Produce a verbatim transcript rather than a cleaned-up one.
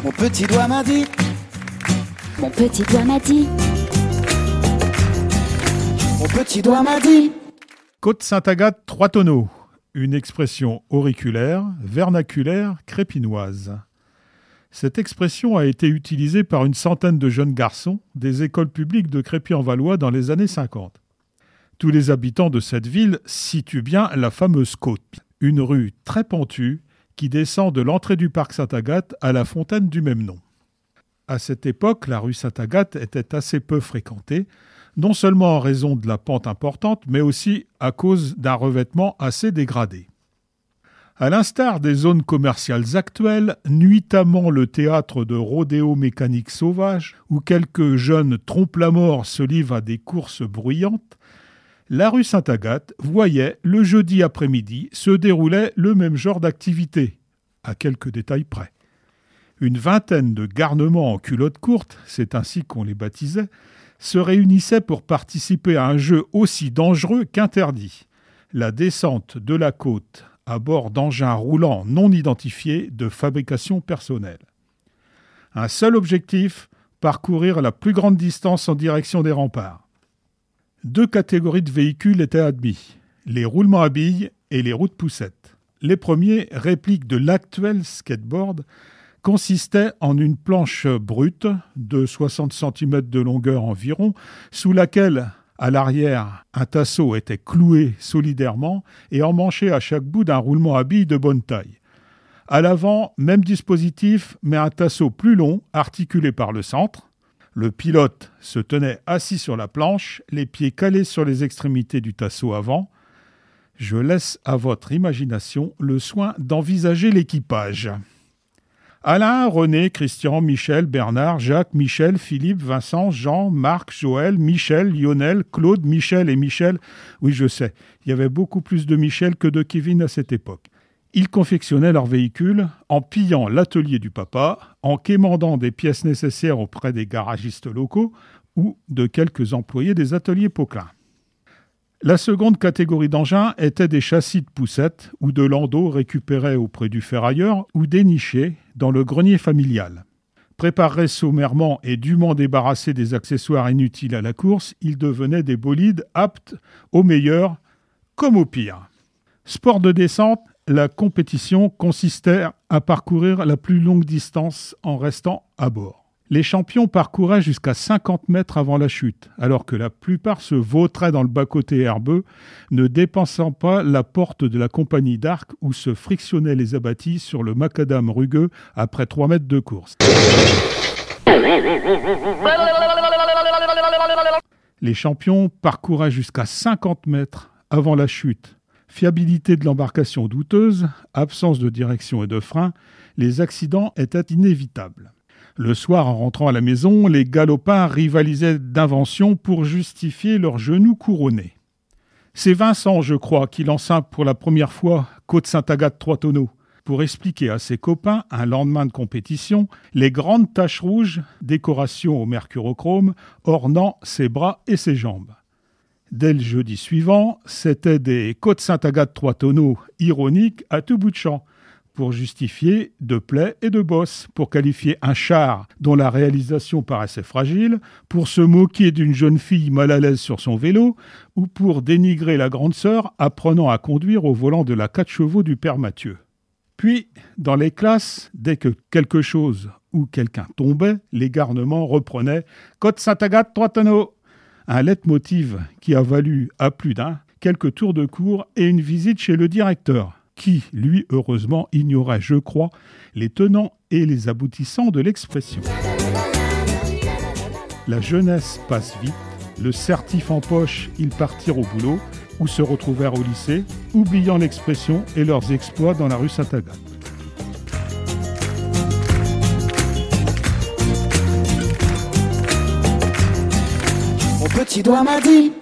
Mon petit doigt m'a dit. Mon petit doigt m'a dit. Mon petit doigt m'a dit. Côte-Sainte-Agathe, trois tonneaux. Une expression auriculaire, vernaculaire, crépinoise. Cette expression a été utilisée par une centaine de jeunes garçons des écoles publiques de Crépy-en-Valois dans les années cinquante. Tous les habitants de cette ville situent bien la fameuse côte, une rue très pentue qui descend de l'entrée du parc Sainte-Agathe à la fontaine du même nom. À cette époque, la rue Sainte-Agathe était assez peu fréquentée, non seulement en raison de la pente importante, mais aussi à cause d'un revêtement assez dégradé. À l'instar des zones commerciales actuelles, nuitamment le théâtre de rodéos mécaniques sauvages, où quelques jeunes trompes-la-mort se livrent à des courses bruyantes, la rue Sainte-Agathe voyait, le jeudi après-midi, se déroulait le même genre d'activité, à quelques détails près. Une vingtaine de garnements en culottes courtes, c'est ainsi qu'on les baptisait, se réunissaient pour participer à un jeu aussi dangereux qu'interdit, la descente de la côte à bord d'engins roulants non identifiés de fabrication personnelle. Un seul objectif, parcourir la plus grande distance en direction des remparts. Deux catégories de véhicules étaient admis, les roulements à billes et les roues de poussette. Les premiers, répliques de l'actuel skateboard, consistaient en une planche brute de soixante centimètres de longueur environ, sous laquelle, à l'arrière, un tasseau était cloué solidairement et emmanché à chaque bout d'un roulement à billes de bonne taille. À l'avant, même dispositif, mais un tasseau plus long, articulé par le centre. Le pilote se tenait assis sur la planche, les pieds calés sur les extrémités du tasseau avant. Je laisse à votre imagination le soin d'envisager l'équipage. Alain, René, Christian, Michel, Bernard, Jacques, Michel, Philippe, Vincent, Jean, Marc, Joël, Michel, Lionel, Claude, Michel et Michel. Oui, je sais, il y avait beaucoup plus de Michel que de Kevin à cette époque. Ils confectionnaient leurs véhicules en pillant l'atelier du papa, en quémandant des pièces nécessaires auprès des garagistes locaux ou de quelques employés des ateliers Poquelin. La seconde catégorie d'engins était des châssis de poussettes ou de landaux récupérés auprès du ferrailleur ou dénichés dans le grenier familial. Préparés sommairement et dûment débarrassés des accessoires inutiles à la course, ils devenaient des bolides aptes au meilleur comme au pire. Sport de descente, la compétition consistait à parcourir la plus longue distance en restant à bord. Les champions parcouraient jusqu'à cinquante mètres avant la chute, alors que la plupart se vautraient dans le bas-côté herbeux, ne dépensant pas la porte de la compagnie d'arc où se frictionnaient les abattis sur le macadam rugueux après trois mètres de course. Les champions parcouraient jusqu'à cinquante mètres avant la chute. Fiabilité de l'embarcation douteuse, absence de direction et de frein, les accidents étaient inévitables. Le soir, en rentrant à la maison, les galopins rivalisaient d'inventions pour justifier leurs genoux couronnés. C'est Vincent, je crois, qui lança pour la première fois Côte-Sainte-Agathe trois tonneaux pour expliquer à ses copains, un lendemain de compétition, les grandes taches rouges, décoration au mercurochrome, ornant ses bras et ses jambes. Dès le jeudi suivant, c'était des Côte-Sainte-Agathe trois tonneaux ironiques à tout bout de champ, pour justifier de plaies et de bosses, pour qualifier un char dont la réalisation paraissait fragile, pour se moquer d'une jeune fille mal à l'aise sur son vélo, ou pour dénigrer la grande sœur apprenant à conduire au volant de la quatre chevaux du père Mathieu. Puis, dans les classes, dès que quelque chose ou quelqu'un tombait, les garnements reprenaient « Côte-Sainte-Agathe, trois tonneaux !» Un leitmotiv qui a valu à plus d'un quelques tours de cours et une visite chez le directeur, qui, lui, heureusement, ignorait, je crois, les tenants et les aboutissants de l'expression. La jeunesse passe vite, le certif en poche, ils partirent au boulot, ou se retrouvèrent au lycée, oubliant l'expression et leurs exploits dans la rue Sainte-Agathe. Mon petit doigt m'a dit.